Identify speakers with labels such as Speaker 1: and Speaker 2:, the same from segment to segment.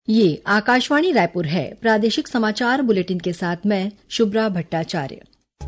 Speaker 1: ये आकाशवाणी रायपुर है। प्रादेशिक समाचार बुलेटिन के साथ मैं शुभ्रा भट्टाचार्य।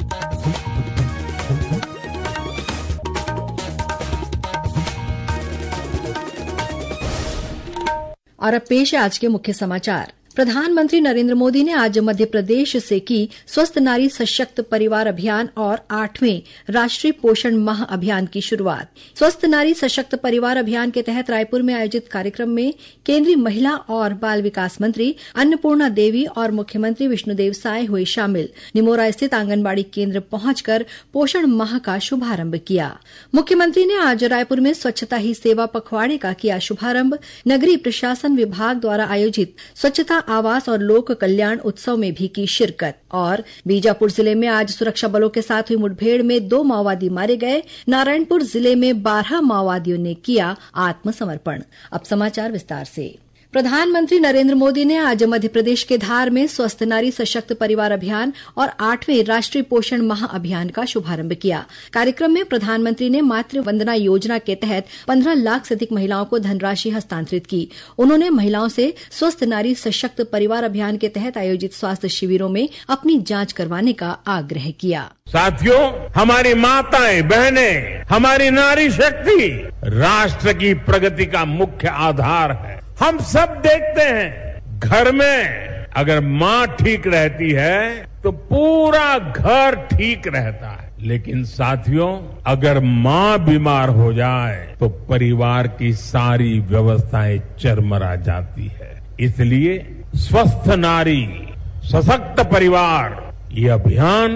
Speaker 1: और अब पेश है आज के मुख्य समाचार। प्रधानमंत्री नरेंद्र मोदी ने आज मध्य प्रदेश से की स्वस्थ नारी सशक्त परिवार अभियान और 8वें राष्ट्रीय पोषण माह अभियान की शुरुआत। स्वस्थ नारी सशक्त परिवार अभियान के तहत रायपुर में आयोजित कार्यक्रम में केंद्रीय महिला और बाल विकास मंत्री अन्नपूर्णा देवी और मुख्यमंत्री विष्णुदेव साय हुए शामिल। निमोरा स्थित आंगनबाड़ी केंद्र पहुंचकर पोषण माह का शुभारंभ किया। मुख्यमंत्री ने आज रायपुर में स्वच्छता ही सेवा पखवाड़े का किया शुभारंभ। नगरीय प्रशासन विभाग द्वारा आयोजित स्वच्छता आवास और लोक कल्याण उत्सव में भी की शिरकत। और बीजापुर जिले में आज सुरक्षा बलों के साथ हुई मुठभेड़ में 2 माओवादी मारे गए। नारायणपुर जिले में 12 माओवादियों ने किया आत्मसमर्पण। अब समाचार विस्तार से। प्रधानमंत्री नरेंद्र मोदी ने आज मध्य प्रदेश के धार में स्वस्थ नारी सशक्त परिवार अभियान और 8वें राष्ट्रीय पोषण माह अभियान का शुभारंभ किया। कार्यक्रम में प्रधानमंत्री ने मातृ वंदना योजना के तहत 15 लाख से अधिक महिलाओं को धनराशि हस्तांतरित की। उन्होंने महिलाओं से स्वस्थ नारी सशक्त परिवार अभियान के तहत आयोजित स्वास्थ्य शिविरों में अपनी जांच करवाने का आग्रह किया।
Speaker 2: साथियों, हमारी माताएं बहनें, हमारी नारी शक्ति राष्ट्र की प्रगति का मुख्य आधार है। हम सब देखते हैं, घर में अगर माँ ठीक रहती है तो पूरा घर ठीक रहता है। लेकिन साथियों, अगर माँ बीमार हो जाए तो परिवार की सारी व्यवस्थाएं चरमरा जाती है। इसलिए स्वस्थ नारी सशक्त परिवार ये अभियान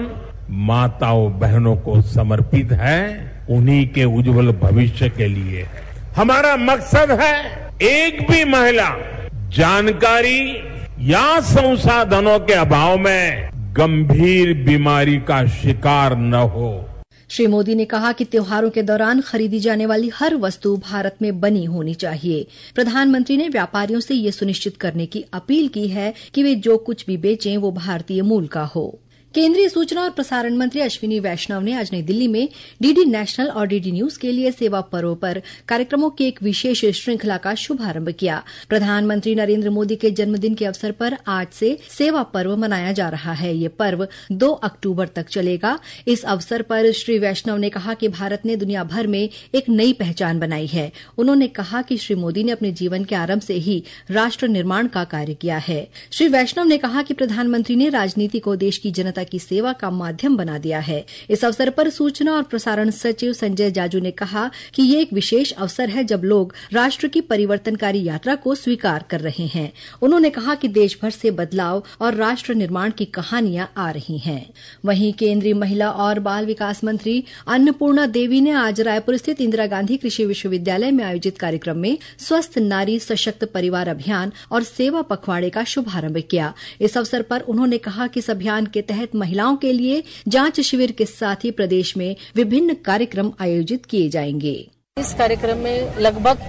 Speaker 2: माताओं बहनों को समर्पित है, उन्हीं के उज्जवल भविष्य के लिए है। हमारा मकसद है एक भी महिला जानकारी या संसाधनों के अभाव में गंभीर बीमारी का शिकार न हो।
Speaker 1: श्री मोदी ने कहा कि त्योहारों के दौरान खरीदी जाने वाली हर वस्तु भारत में बनी होनी चाहिए। प्रधानमंत्री ने व्यापारियों से ये सुनिश्चित करने की अपील की है कि वे जो कुछ भी बेचें वो भारतीय मूल का हो। केंद्रीय सूचना और प्रसारण मंत्री अश्विनी वैष्णव ने आज नई दिल्ली में डीडी नेशनल और डीडी न्यूज के लिए सेवा पर्व पर कार्यक्रमों की एक विशेष श्रृंखला का शुभारंभ किया। प्रधानमंत्री नरेंद्र मोदी के जन्मदिन के अवसर पर आज से सेवा पर्व मनाया जा रहा है। ये पर्व 2 अक्टूबर तक चलेगा। इस अवसर पर श्री वैष्णव ने कहा कि भारत ने दुनिया भर में एक नई पहचान बनाई है। उन्होंने कहा कि श्री मोदी ने अपने जीवन के आरंभ से ही राष्ट्र निर्माण का कार्य किया है। श्री वैष्णव ने कहा कि प्रधानमंत्री ने राजनीति को देश की जनता की सेवा का माध्यम बना दिया है। इस अवसर पर सूचना और प्रसारण सचिव संजय जाजू ने कहा कि ये एक विशेष अवसर है जब लोग राष्ट्र की परिवर्तनकारी यात्रा को स्वीकार कर रहे हैं। उन्होंने कहा कि देश भर से बदलाव और राष्ट्र निर्माण की कहानियां आ रही हैं। वहीं केंद्रीय महिला और बाल विकास मंत्री अन्नपूर्णा देवी ने आज रायपुर स्थित इंदिरा गांधी कृषि विश्वविद्यालय में आयोजित कार्यक्रम में स्वस्थ नारी सशक्त परिवार अभियान और सेवा पखवाड़े का शुभारंभ किया। इस अवसर पर उन्होंने कहा कि इस अभियान के तहत महिलाओं के लिए जांच शिविर के साथ ही प्रदेश में विभिन्न कार्यक्रम आयोजित किए जाएंगे।
Speaker 3: इस कार्यक्रम में लगभग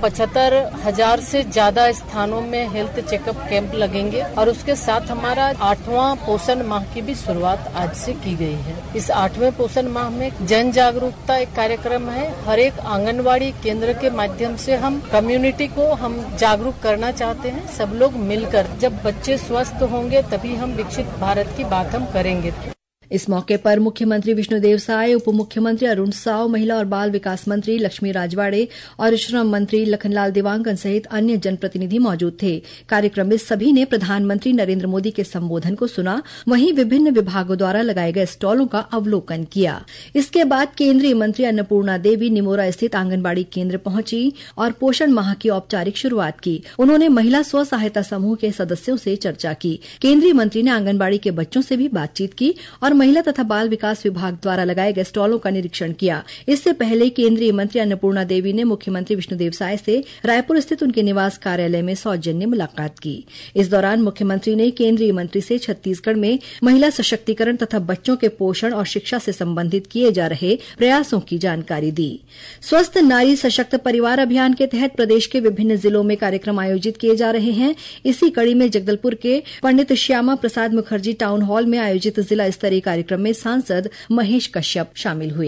Speaker 3: 75,000 से ज्यादा स्थानों में हेल्थ चेकअप कैंप लगेंगे और उसके साथ हमारा 8वां पोषण माह की भी शुरुआत आज से की गई है। इस 8वें पोषण माह में जन जागरूकता एक कार्यक्रम है। हर एक आंगनबाड़ी केंद्र के माध्यम से हम कम्युनिटी को हम जागरूक करना चाहते हैं। सब लोग मिलकर, जब बच्चे स्वस्थ होंगे तभी हम विकसित भारत की बात हम करेंगे।
Speaker 1: इस मौके पर मुख्यमंत्री विष्णुदेव साय, उप मुख्यमंत्री अरुण साव, महिला और बाल विकास मंत्री लक्ष्मी राजवाड़े और श्रम मंत्री लखनलाल देवांगन सहित अन्य जनप्रतिनिधि मौजूद थे। कार्यक्रम में सभी ने प्रधानमंत्री नरेंद्र मोदी के संबोधन को सुना, वहीं विभिन्न विभागों द्वारा लगाए गए स्टॉलों का अवलोकन किया। इसके बाद केंद्रीय मंत्री अन्नपूर्णा देवी निमोरा स्थित आंगनबाड़ी केंद्र पहुंची और पोषण माह की औपचारिक शुरुआत की। उन्होंने महिला स्व सहायता समूह के सदस्यों से चर्चा की। केंद्रीय मंत्री ने आंगनबाड़ी के बच्चों से भी बातचीत की और महिला तथा बाल विकास विभाग द्वारा लगाए गए स्टॉलों का निरीक्षण किया। इससे पहले केंद्रीय मंत्री अन्नपूर्णा देवी ने मुख्यमंत्री विष्णुदेव साय से रायपुर स्थित उनके निवास कार्यालय में सौजन्य मुलाकात की। इस दौरान मुख्यमंत्री ने केंद्रीय मंत्री से छत्तीसगढ़ में महिला सशक्तिकरण तथा बच्चों के पोषण और शिक्षा से संबंधित किए जा रहे प्रयासों की जानकारी दी। स्वस्थ नारी सशक्त परिवार अभियान के तहत प्रदेश के विभिन्न जिलों में कार्यक्रम आयोजित किए जा रहे हैं। इसी कड़ी में जगदलपुर के पंडित श्यामा प्रसाद मुखर्जी टाउन हॉल में आयोजित जिला स्तरीय कार्यक्रम में सांसद महेश कश्यप शामिल हुए।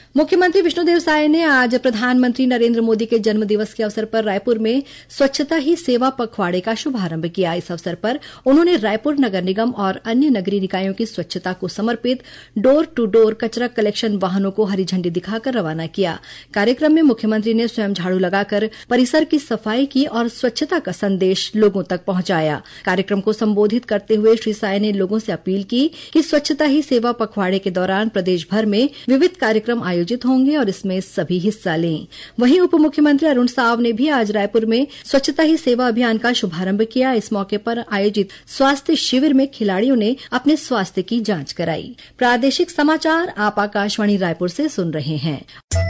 Speaker 1: मुख्यमंत्री विष्णुदेव साय ने आज प्रधानमंत्री नरेंद्र मोदी के जन्म दिवस के अवसर पर रायपुर में स्वच्छता ही सेवा पखवाड़े का शुभारंभ किया। इस अवसर पर उन्होंने रायपुर नगर निगम और अन्य नगरीय निकायों की स्वच्छता को समर्पित डोर टू डोर कचरा कलेक्शन वाहनों को हरी झंडी दिखाकर रवाना किया। कार्यक्रम में मुख्यमंत्री ने स्वयं झाड़ू लगाकर परिसर की सफाई की और स्वच्छता का संदेश लोगों तक पहुंचाया। कार्यक्रम को संबोधित करते हुए श्री साय ने लोगों से अपील की कि स्वच्छता ही सेवा पखवाड़े के दौरान प्रदेश भर में विविध कार्यक्रम आयोजित होंगे और इसमें सभी हिस्सा लें। वहीं उप मुख्यमंत्री अरुण साव ने भी आज रायपुर में स्वच्छता ही सेवा अभियान का शुभारंभ किया। इस मौके पर आयोजित स्वास्थ्य शिविर में खिलाड़ियों ने अपने स्वास्थ्य की जांच कराई। प्रादेशिक समाचार आप आकाशवाणी रायपुर से सुन रहे हैं।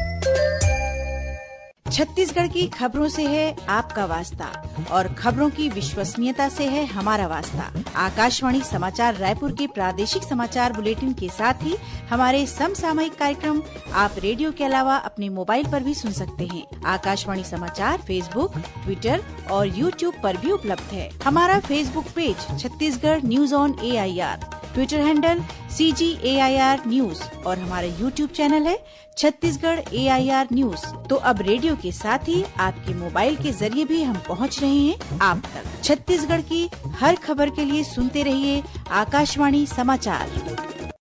Speaker 4: छत्तीसगढ़ की खबरों से है आपका वास्ता और खबरों की विश्वसनीयता से है हमारा वास्ता। आकाशवाणी समाचार रायपुर के प्रादेशिक समाचार बुलेटिन के साथ ही हमारे समसामयिक कार्यक्रम आप रेडियो के अलावा अपने मोबाइल पर भी सुन सकते हैं। आकाशवाणी समाचार फेसबुक, ट्विटर और यूट्यूब पर भी उपलब्ध है। हमारा Facebook page Chhattisgarh news on AIR, Twitter handle CGAIR news और हमारा यूट्यूब चैनल है छत्तीसगढ़ AIR न्यूज। तो अब रेडियो के साथ ही आपके मोबाइल के जरिए भी हम पहुंच रहे हैं आप तक। छत्तीसगढ़ की हर खबर के लिए सुनते रहिए आकाशवाणी समाचार।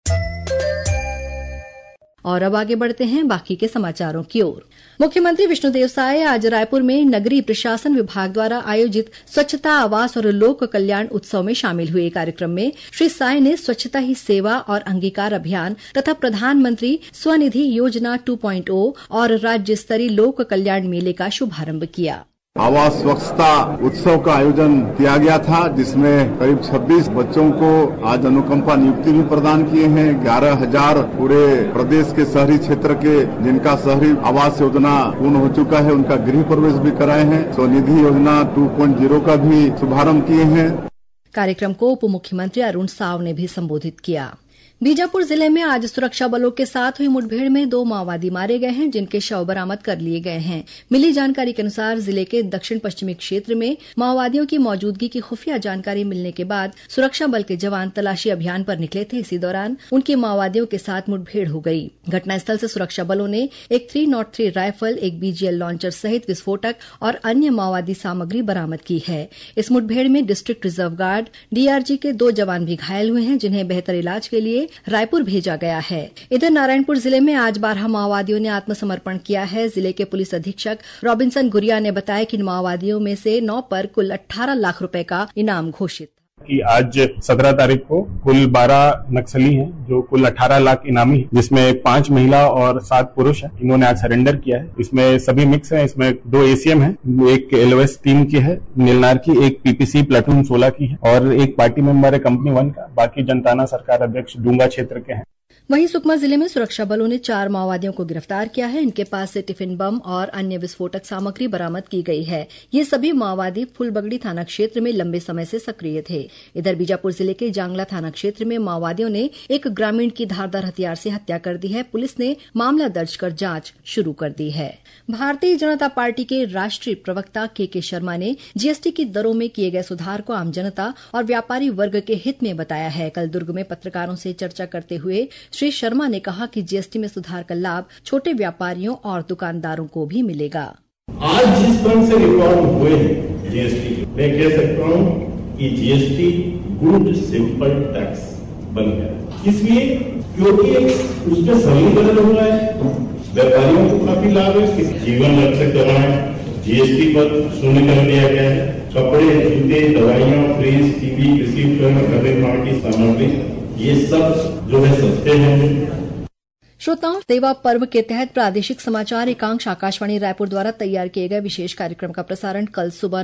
Speaker 1: और अब आगे बढ़ते हैं बाकी के समाचारों की ओर। मुख्यमंत्री विष्णुदेव साय आज रायपुर में नगरीय प्रशासन विभाग द्वारा आयोजित स्वच्छता आवास और लोक कल्याण उत्सव में शामिल हुए। कार्यक्रम में श्री साय ने स्वच्छता ही सेवा और अंगीकार अभियान तथा प्रधानमंत्री स्वनिधि योजना 2.0 और राज्य स्तरीय लोक कल्याण मेले का शुभारंभ किया।
Speaker 5: आवास स्वच्छता उत्सव का आयोजन किया गया था, जिसमें करीब 26 बच्चों को आज अनुकंपा नियुक्ति भी प्रदान किए हैं। 11,000 पूरे प्रदेश के शहरी क्षेत्र के जिनका शहरी आवास योजना पूर्ण हो चुका है, उनका गृह प्रवेश भी कराए हैं। स्वनिधि योजना 2.0 का भी शुभारंभ किए हैं।
Speaker 1: कार्यक्रम को उप मुख्यमंत्री अरुण साव ने भी संबोधित किया। बीजापुर जिले में आज सुरक्षा बलों के साथ हुई मुठभेड़ में 2 माओवादी मारे गए हैं, जिनके शव बरामद कर लिए गए हैं। मिली जानकारी के अनुसार जिले के दक्षिण पश्चिमी क्षेत्र में माओवादियों की मौजूदगी की खुफिया जानकारी मिलने के बाद सुरक्षा बल के जवान तलाशी अभियान पर निकले थे। इसी दौरान उनकी माओवादियों के साथ मुठभेड़ हो गई। घटनास्थल से सुरक्षा बलों ने एक 303 राइफल, एक BGL लॉन्चर सहित विस्फोटक और अन्य माओवादी सामग्री बरामद की है। इस मुठभेड़ में डिस्ट्रिक्ट रिजर्व गार्ड DRG के 2 जवान भी घायल हुए हैं, जिन्हें बेहतर इलाज के लिए रायपुर भेजा गया है। इधर नारायणपुर जिले में आज 12 माओवादियों ने आत्मसमर्पण किया है। जिले के पुलिस अधीक्षक रॉबिन्सन गुरिया ने बताया कि इन माओवादियों में से 9 पर कुल 18 लाख रुपए का इनाम घोषित
Speaker 6: कि आज 17 तारीख को कुल 12 नक्सली हैं, जो कुल 18 लाख इनामी है, जिसमें 5 महिला और 7 पुरुष हैं। इन्होंने आज सरेंडर किया है। इसमें सभी मिक्स हैं। इसमें 2 ACM है, एक LOS 3 की है नीलनार की, एक PPC प्लाटून 16 की है और एक पार्टी मेंबर है कंपनी 1 का। बाकी जनताना सरकार अध्यक्ष डूंगा क्षेत्र के हैं।
Speaker 1: वहीं सुकमा जिले में सुरक्षा बलों ने 4 माओवादियों को गिरफ्तार किया है। इनके पास से टिफिन बम और अन्य विस्फोटक सामग्री बरामद की गई है। ये सभी माओवादी फूलबगड़ी थाना क्षेत्र में लंबे समय से सक्रिय थे। इधर बीजापुर जिले के जांगला थाना क्षेत्र में माओवादियों ने एक ग्रामीण की धारदार हथियार से हत्या कर दी है। पुलिस ने मामला दर्ज कर जांच शुरू कर दी है। भारतीय जनता पार्टी के राष्ट्रीय प्रवक्ता KK शर्मा ने GST की दरों में किए गए सुधार को आम जनता और व्यापारी वर्ग के हित में बताया है। कल दुर्ग में पत्रकारों से चर्चा करते हुए श्री शर्मा ने कहा कि GST में सुधार का लाभ छोटे व्यापारियों और दुकानदारों को भी मिलेगा।
Speaker 7: आज जिस ढंग से रिफॉर्म हुए हैं GST, मैं कह सकता हूँ कि GST गुड सिंपल टैक्स बन गया। इसलिए क्योंकि उसमें सरलीकरण हुआ है, व्यापारियों को काफी लाभ है। जीवन रक्षक दवाएं GST पर शून्य कर दिया गया है। कपड़े, जूते, दवाइयाँ, फ्रिज, TV, कृषि उपकरण, घर निर्माण की सामग्री, ये सब जो है सस्ते हैं।
Speaker 1: श्रोताओं, सेवा पर्व के तहत प्रादेशिक समाचार एकांश आकाशवाणी रायपुर द्वारा तैयार किए गए विशेष कार्यक्रम का प्रसारण कल सुबह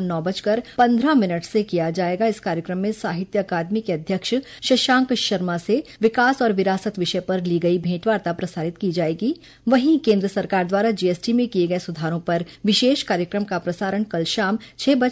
Speaker 1: 9:15 से किया जाएगा। इस कार्यक्रम में साहित्य अकादमी के अध्यक्ष शशांक शर्मा से विकास और विरासत विषय पर ली गई भेंटवार्ता प्रसारित की जाएगी। वहीं केंद्र सरकार द्वारा GST में किए गए सुधारों पर विशेष कार्यक्रम का प्रसारण कल शाम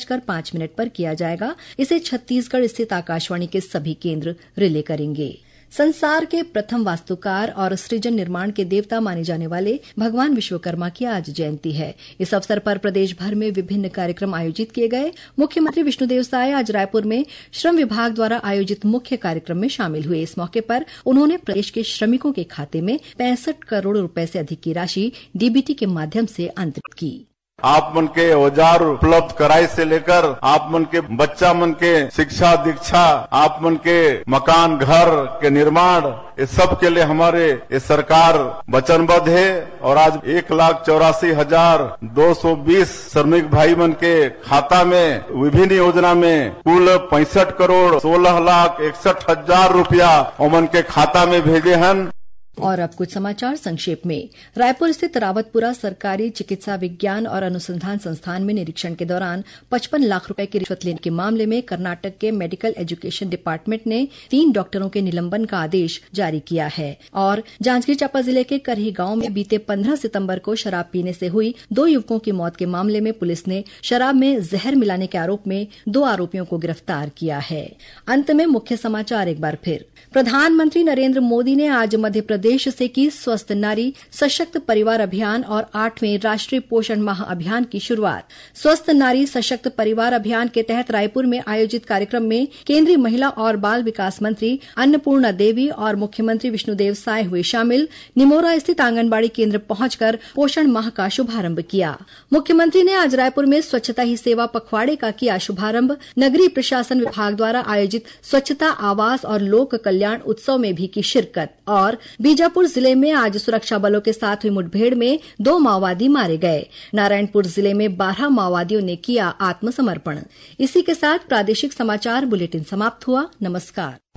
Speaker 1: 6:05 पर किया जाएगा। इसे छत्तीसगढ़ स्थित आकाशवाणी के सभी केंद्र रिले करेंगे। संसार के प्रथम वास्तुकार और सृजन निर्माण के देवता माने जाने वाले भगवान विश्वकर्मा की आज जयंती है। इस अवसर पर प्रदेश भर में विभिन्न कार्यक्रम आयोजित किए गए। मुख्यमंत्री विष्णुदेव साय आज रायपुर में श्रम विभाग द्वारा आयोजित मुख्य कार्यक्रम में शामिल हुए। इस मौके पर उन्होंने प्रदेश के श्रमिकों के खाते में 65 करोड़ रुपए से अधिक की राशि डीबीटी के माध्यम से अंतरित की।
Speaker 5: आप मन के औजार उपलब्ध कराई से लेकर आप मन के बच्चा मन के शिक्षा दीक्षा, आप मन के मकान घर के निर्माण, इस सब के लिए हमारे ये सरकार वचनबद्ध है। और आज 1,84,220 श्रमिक भाई मन के खाता में विभिन्न योजना में कुल 65 करोड़ 16,61,000 रुपया उमन के खाता में भेजे हैं।
Speaker 1: और अब कुछ समाचार संक्षेप में। रायपुर स्थित रावतपुरा सरकारी चिकित्सा विज्ञान और अनुसंधान संस्थान में निरीक्षण के दौरान 55 लाख रुपए की रिश्वत लेने के मामले में कर्नाटक के मेडिकल एजुकेशन डिपार्टमेंट ने 3 डॉक्टरों के निलंबन का आदेश जारी किया है। और जांजगीर चांपा जिले के करही गांव में बीते 15 सितंबर को शराब पीने से हुई 2 युवकों की मौत के मामले में पुलिस ने शराब में जहर मिलाने के आरोप में 2 आरोपियों को गिरफ्तार किया है। अंत में मुख्य समाचार एक बार फिर। प्रधानमंत्री नरेंद्र मोदी ने आज मध्य प्रदेश से की स्वस्थ नारी सशक्त परिवार अभियान और 8वें राष्ट्रीय पोषण माह अभियान की शुरुआत। स्वस्थ नारी सशक्त परिवार अभियान के तहत रायपुर में आयोजित कार्यक्रम में केंद्रीय महिला और बाल विकास मंत्री अन्नपूर्णा देवी और मुख्यमंत्री विष्णुदेव साय हुए शामिल। निमोरा स्थित आंगनबाड़ी केंद्र पहुंचकर पोषण माह का शुभारंभ किया। मुख्यमंत्री ने आज रायपुर में स्वच्छता ही सेवा पखवाड़े का किया शुभारंभ। नगरीय प्रशासन विभाग द्वारा आयोजित स्वच्छता आवास और लोक कल्याण उत्सव में भी की शिरकत। और बीजापुर जिले में आज सुरक्षा बलों के साथ हुई मुठभेड़ में 2 माओवादी मारे गए। नारायणपुर जिले में 12 माओवादियों ने किया आत्मसमर्पण। इसी के साथ प्रादेशिक समाचार बुलेटिन समाप्त हुआ। नमस्कार।